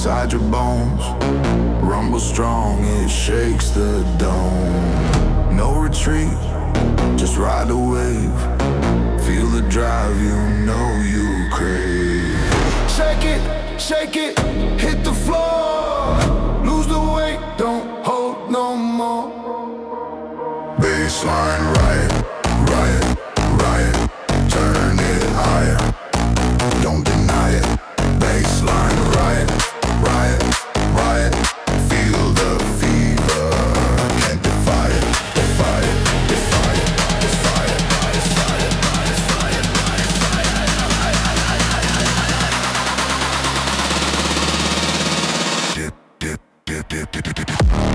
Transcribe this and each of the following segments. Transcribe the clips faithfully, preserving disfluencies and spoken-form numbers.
inside your bones. Rumble strong, it shakes the dome. No retreat, just ride the wave. Feel the drive, you know you crave. Shake it, shake it, hit the floor. Lose the weight, don't hold no more. Baseline riot, riot, riot. Turn it higher, don't deny it. Baseline riot, riot, riot. Feel the fever, can't defy it, defy it, defy it, defy it, defy it, defy it, defy it. Dip, dip, dip, dip, dip, dip.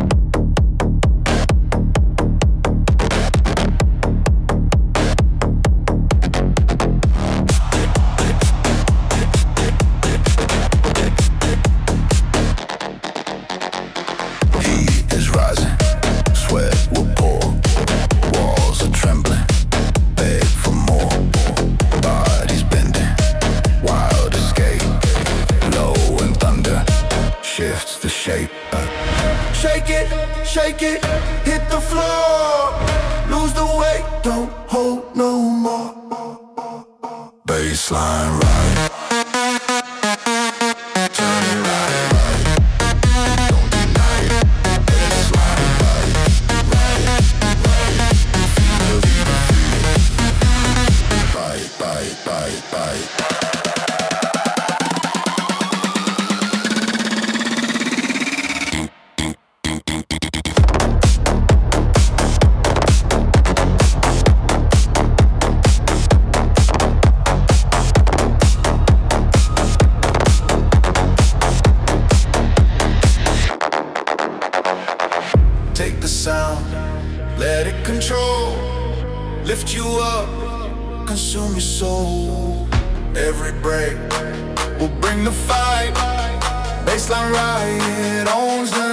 Shake it, hit the floor. Lose the weight, don't hold no more. Baseline right. Turn it right, right. Don't deny it. Baseline right, right, right. Feel the beat. Bite, bite, bite, bite. Take the sound, let it control. Lift you up, consume your soul. Every break will bring the fight. Baseline riot owns the